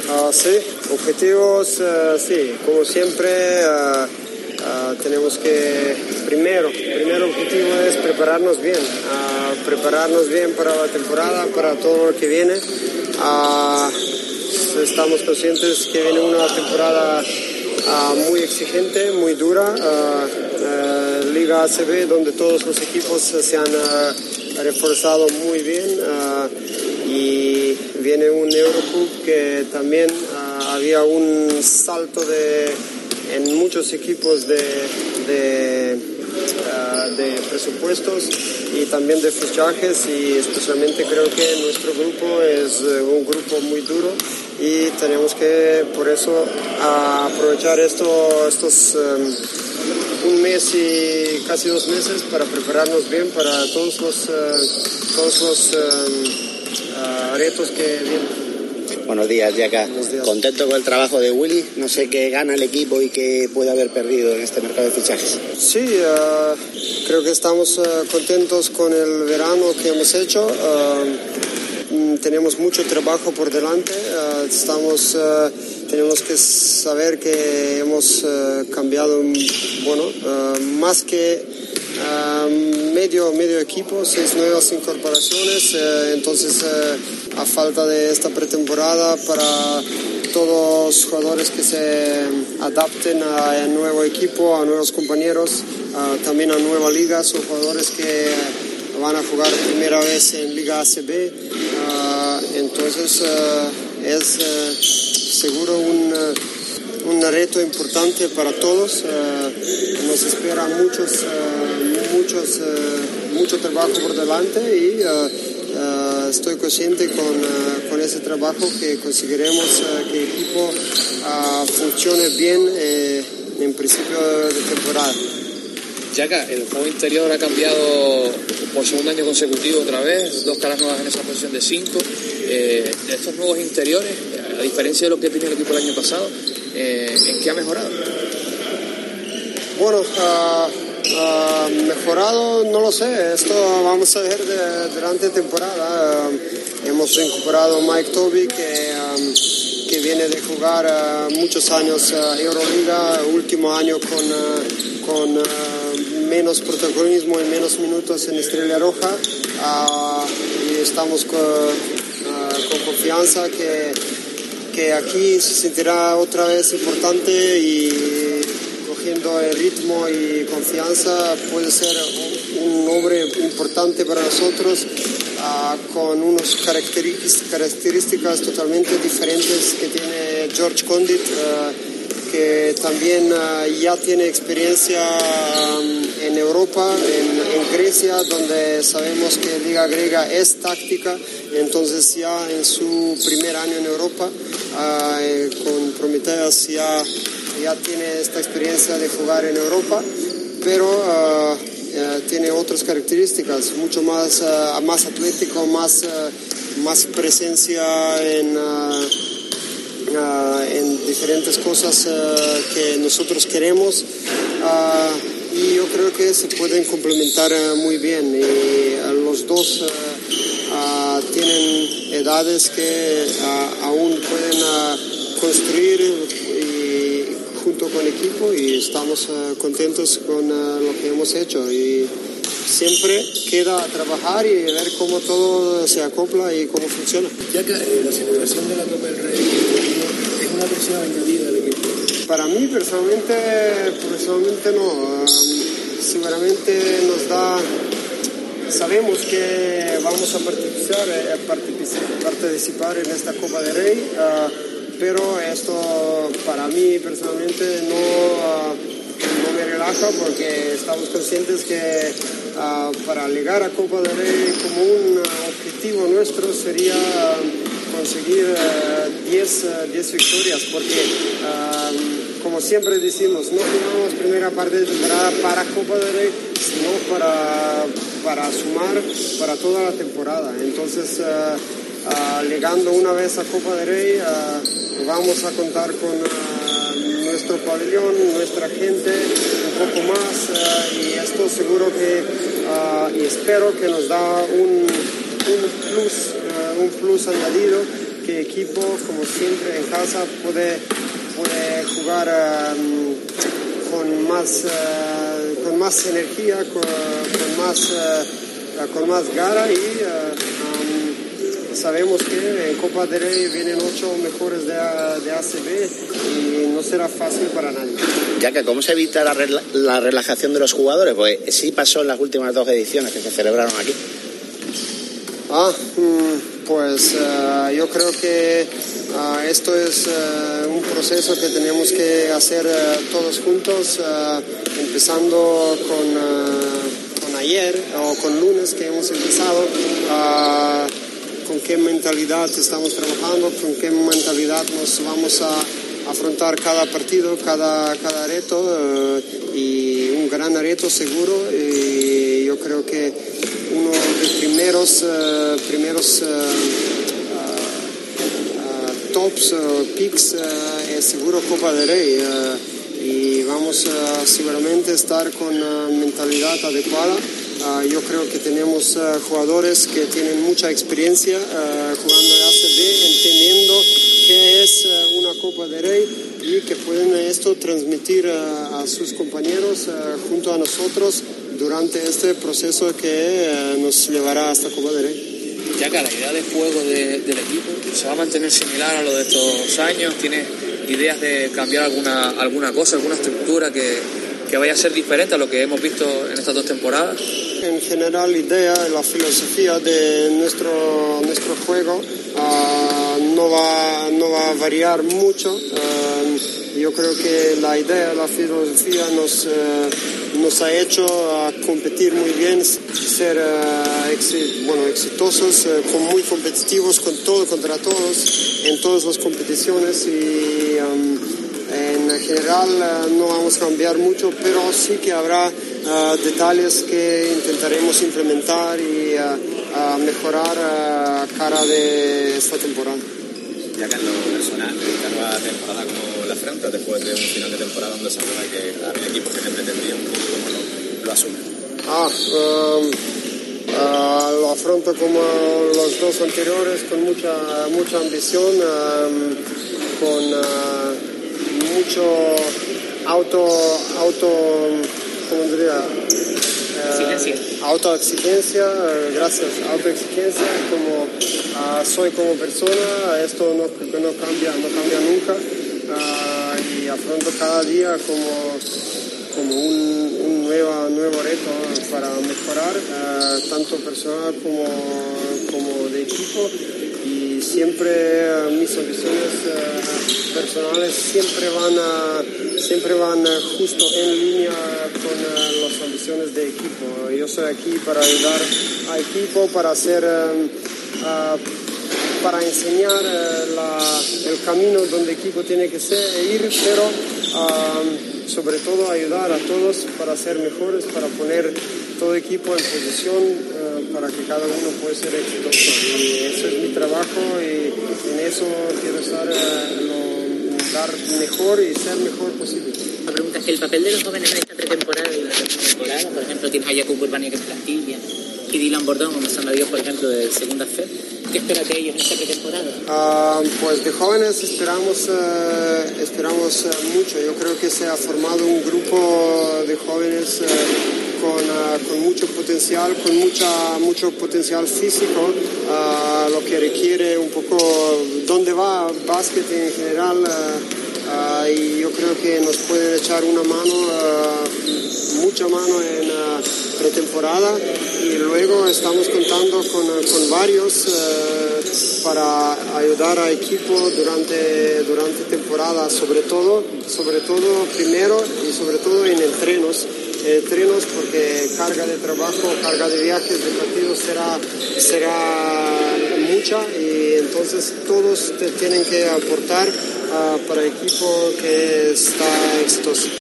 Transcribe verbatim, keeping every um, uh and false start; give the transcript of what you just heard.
Uh, sí, objetivos, uh, sí, como siempre uh, uh, tenemos que, primero, primero objetivo es prepararnos bien, uh, prepararnos bien para la temporada, para todo lo que viene. Uh, estamos conscientes que viene una temporada uh, muy exigente, muy dura, uh, uh, Liga A C B, donde todos los equipos se han uh, reforzado muy bien. Uh, Y viene un Eurocup que también uh, había un salto de, en muchos equipos de, de, uh, de presupuestos y también de fichajes, y especialmente creo que nuestro grupo es un grupo muy duro y tenemos que por eso uh, aprovechar esto, estos um, un mes y casi dos meses para prepararnos bien para todos los, uh, todos los um, Uh, retos que vienen. Buenos días, Jaka. Buenos días. Contento con el trabajo de Willy. No sé qué gana el equipo y qué puede haber perdido en este mercado de fichajes. Sí, uh, creo que estamos uh, contentos con el verano que hemos hecho. Uh, tenemos mucho trabajo por delante. Uh, estamos, uh, tenemos que saber que hemos uh, cambiado, bueno, uh, más que Uh, medio, medio equipo, seis nuevas incorporaciones, uh, entonces uh, a falta de esta pretemporada para todos los jugadores que se adapten al nuevo equipo, a nuevos compañeros, uh, también a nueva liga, son jugadores que van a jugar primera vez en Liga A C B, uh, entonces uh, es uh, seguro un uh, un reto importante para todos. Uh, nos espera muchos, uh, muchos, uh, mucho trabajo por delante y uh, uh, estoy consciente con, uh, con ese trabajo que conseguiremos uh, que el equipo uh, funcione bien eh, en principio de temporada. Jaka, el juego interior ha cambiado por segundo año consecutivo otra vez, dos caras nuevas en esa posición de cinco. Eh, de estos nuevos interiores, a diferencia de lo que tenía el equipo el año pasado, eh, ¿en qué ha mejorado? Bueno, uh, uh, mejorado no lo sé, esto vamos a ver de, durante la temporada. Uh, hemos recuperado a Mike Toby, que, um, que viene de jugar uh, muchos años uh, Euroliga, último año con, uh, con uh, menos protagonismo y menos minutos en Estrella Roja, uh, y estamos con, uh, con confianza que, que aquí se sentirá otra vez importante y cogiendo el ritmo y confianza puede ser un hombre importante para nosotros, uh, con unas características totalmente diferentes que tiene George Condit, uh, que también uh, ya tiene experiencia um, en Europa, en, en Grecia, donde sabemos que Liga Griega es táctica, entonces ya en su primer año en Europa, uh, con Prometheus ya, ya tiene esta experiencia de jugar en Europa, pero uh, uh, tiene otras características, mucho más, uh, más atlético, más, uh, más presencia en... Uh, Uh, en diferentes cosas uh, que nosotros queremos, uh, y yo creo que se pueden complementar uh, muy bien, y uh, los dos uh, uh, tienen edades que uh, aún pueden uh, construir y, junto con el equipo, y estamos uh, contentos con uh, lo que hemos hecho, y siempre queda trabajar y ver cómo todo se acopla y cómo funciona. Ya que eh, la celebración de la Copa del Rey es una presión añadida al equipo. Para mí personalmente, personalmente no. Um, seguramente nos da, sabemos que vamos a participar, eh, participar, participar en esta Copa del Rey, uh, pero esto para mí personalmente no, uh, no me relaja, porque estamos conscientes que uh, para llegar a Copa del Rey como un uh, objetivo nuestro sería uh, conseguir diez uh, victorias, porque uh, como siempre decimos, no jugamos primera parte de temporada para Copa del Rey, sino para, para sumar para toda la temporada. Entonces, uh, uh, llegando una vez a Copa del Rey, uh, vamos a contar con uh, nuestro pabellón, nuestra gente, un poco más, uh, y esto seguro que, uh, y espero que nos da un, un plus, uh, un plus añadido que equipo, como siempre en casa, puede, puede jugar um, con, más, uh, con más energía, con, con, más, uh, con más gara y uh, um, sabemos que en Copa del Rey vienen ocho mejores de, de A C B y no será fácil para nadie. Ya que, ¿cómo se evita la, rela- la relajación de los jugadores? Pues sí pasó en las últimas dos ediciones que se celebraron aquí. Ah, pues uh, yo creo que uh, esto es uh, un proceso que tenemos que hacer uh, todos juntos, uh, empezando con, uh, con ayer o con lunes que hemos empezado, uh, con qué mentalidad estamos trabajando, con qué mentalidad nos vamos a afrontar cada partido, cada, cada reto, uh, y un gran reto seguro, y yo creo que uno de los primeros, uh, primeros uh, uh, uh, tops, uh, picks uh, es seguro Copa del Rey, uh, y vamos uh, seguramente a estar con uh, mentalidad adecuada. Uh, yo creo que tenemos uh, jugadores que tienen mucha experiencia uh, jugando en A C B, entendiendo qué es uh, una Copa del Rey y que pueden esto transmitir uh, a sus compañeros uh, junto a nosotros durante este proceso que uh, nos llevará hasta Copa del Rey. Ya que la idea de juego de, del equipo se va a mantener similar a lo de estos años, ¿tienes ideas de cambiar alguna, alguna cosa, alguna estructura que, que vaya a ser diferente a lo que hemos visto en estas dos temporadas? En general, la idea, la filosofía de nuestro, nuestro juego uh, no, va, no va a variar mucho. Uh, yo creo que la idea, la filosofía nos, uh, nos ha hecho uh, competir muy bien, ser uh, exi- bueno, exitosos, uh, con muy competitivos con todo, contra todos, en todas las competiciones y um, en general uh, no vamos a cambiar mucho, pero sí que habrá uh, detalles que intentaremos implementar y uh, uh, mejorar a uh, cara de esta temporada. Ya que en lo personal, esta nueva temporada como la afronta después de un final de temporada donde se sabe que había equipos que te pretendían, ¿cómo lo, lo asumen? Ah, um, uh, lo afronto como los dos anteriores, con mucha, mucha ambición, um, con uh, mucho auto, auto, ¿cómo diría? Uh, autoexigencia, uh, gracias, autoexigencia, como uh, soy como persona, esto no, no cambia, no cambia nunca, uh, y afronto cada día como, como un, un nuevo, nuevo reto para mejorar, uh, tanto personal como, como de equipo. Y siempre uh, mis ambiciones uh, personales siempre van, a, siempre van uh, justo en línea con uh, las ambiciones de equipo. Yo soy aquí para ayudar al equipo, para hacer, um, uh, para enseñar uh, la, el camino donde el equipo tiene que ser, ir, pero uh, sobre todo ayudar a todos para ser mejores, para poner todo equipo en posición uh, para que cada uno pueda ser exitoso. Y eso es mi trabajo y en eso quiero estar, uh, lo, dar mejor y ser mejor posible. La pregunta es que el papel de los jóvenes en esta pretemporada y la temporada, por ejemplo, tienes a Jakub Urbania que es plantilla y Dylan Bordón, como San Dios, por ejemplo, de Segunda F E D. ¿Qué esperas de ellos en esta pretemporada? Uh, pues de jóvenes esperamos, uh, esperamos uh, mucho. Yo creo que se ha formado un grupo de jóvenes uh, con, uh, con mucho potencial, con mucha, mucho potencial físico, uh, lo que requiere un poco dónde va básquet en general. Uh, Uh, y yo creo que nos pueden echar una mano, uh, mucha mano en uh, pretemporada, y luego estamos contando con, uh, con varios uh, para ayudar al equipo durante, durante temporada, sobre todo, sobre todo primero y sobre todo en entrenos. Entrenos porque carga de trabajo, carga de viajes, de partidos será, será mucha, y entonces todos te tienen que aportar uh, para el equipo que está exitoso.